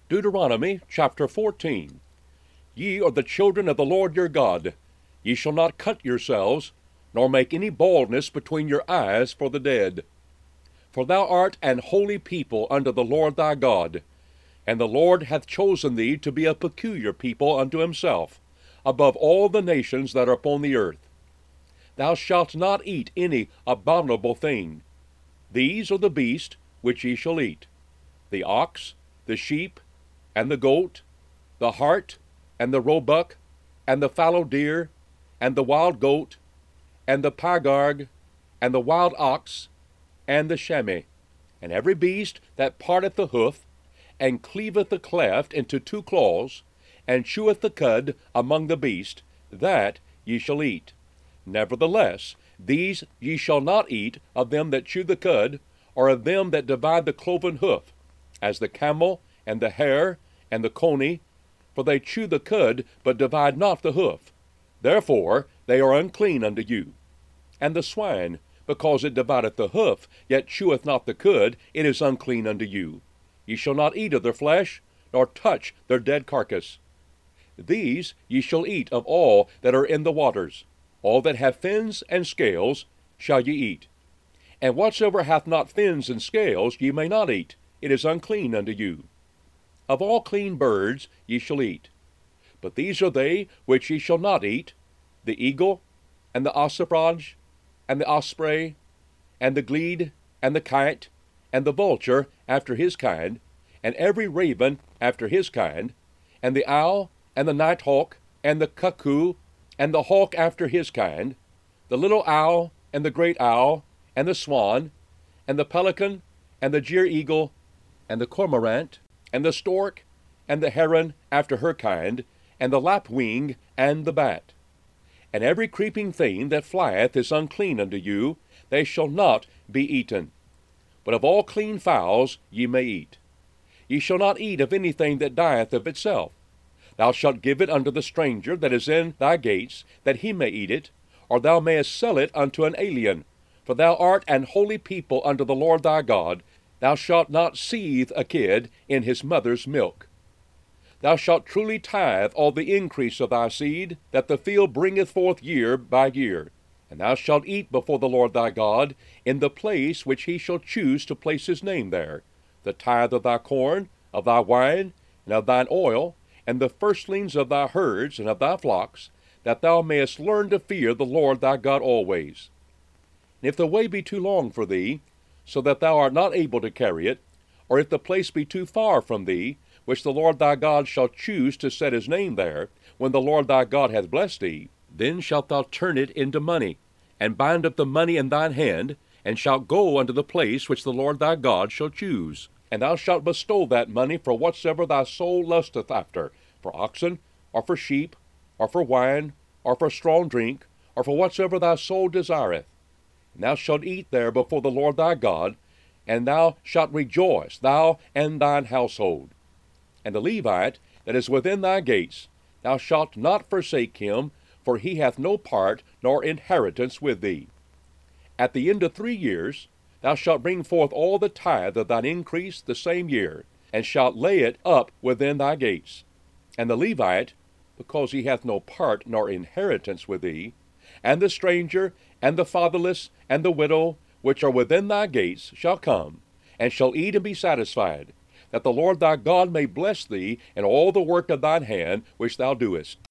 Deuteronomy chapter 14. Ye are the children of the Lord your God. Ye shall not cut yourselves, nor make any baldness between your eyes for the dead. For thou art an holy people unto the Lord thy God, and the Lord hath chosen thee to be a peculiar people unto himself, above all the nations that are upon the earth. Thou shalt not eat any abominable thing. These are the beasts which ye shall eat: the ox, the sheep, and the goat, the hart, and the roebuck, and the fallow deer, and the wild goat, and the pygarg, and the wild ox, and the chamois, and every beast that parteth the hoof, and cleaveth the cleft into two claws, and cheweth the cud among the beasts, that ye shall eat. Nevertheless, these ye shall not eat of them that chew the cud, or of them that divide the cloven hoof, as the camel, and the hare, and the coney, for they chew the cud, but divide not the hoof. Therefore they are unclean unto you. And the swine, because it divideth the hoof, yet cheweth not the cud, it is unclean unto you. Ye shall not eat of their flesh, nor touch their dead carcass. These ye shall eat of all that are in the waters. All that have fins and scales shall ye eat. And whatsoever hath not fins and scales ye may not eat, it is unclean unto you. Of all clean birds ye shall eat. But these are they which ye shall not eat: the eagle, and the ossifrage, and the osprey, and the glede, and the kite, and the vulture after his kind, and every raven after his kind, and the owl, and the nighthawk, and the cuckoo, and the hawk after his kind, the little owl, and the great owl, and the swan, and the pelican, and the jeer-eagle, and the cormorant, and the stork, and the heron after her kind, and the lapwing, and the bat. And every creeping thing that flieth is unclean unto you, they shall not be eaten. But of all clean fowls ye may eat. Ye shall not eat of anything that dieth of itself. Thou shalt give it unto the stranger that is in thy gates, that he may eat it, or thou mayest sell it unto an alien. For thou art an holy people unto the Lord thy God. Thou shalt not seethe a kid in his mother's milk. Thou shalt truly tithe all the increase of thy seed, that the field bringeth forth year by year. And thou shalt eat before the Lord thy God, in the place which he shall choose to place his name there, the tithe of thy corn, of thy wine, and of thine oil, and the firstlings of thy herds and of thy flocks, that thou mayest learn to fear the Lord thy God always. And if the way be too long for thee, so that thou art not able to carry it, or if the place be too far from thee, which the Lord thy God shall choose to set his name there, when the Lord thy God hath blessed thee, then shalt thou turn it into money, and bind up the money in thine hand, and shalt go unto the place which the Lord thy God shall choose. And thou shalt bestow that money for whatsoever thy soul lusteth after, for oxen, or for sheep, or for wine, or for strong drink, or for whatsoever thy soul desireth. And thou shalt eat there before the Lord thy God, and thou shalt rejoice, thou and thine household. And the Levite that is within thy gates, thou shalt not forsake him, for he hath no part nor inheritance with thee. At the end of 3 years thou shalt bring forth all the tithe of thine increase the same year, and shalt lay it up within thy gates. And the Levite, because he hath no part nor inheritance with thee, and the stranger, and the fatherless, and the widow, which are within thy gates, shall come, and shall eat and be satisfied, that the Lord thy God may bless thee in all the work of thine hand which thou doest.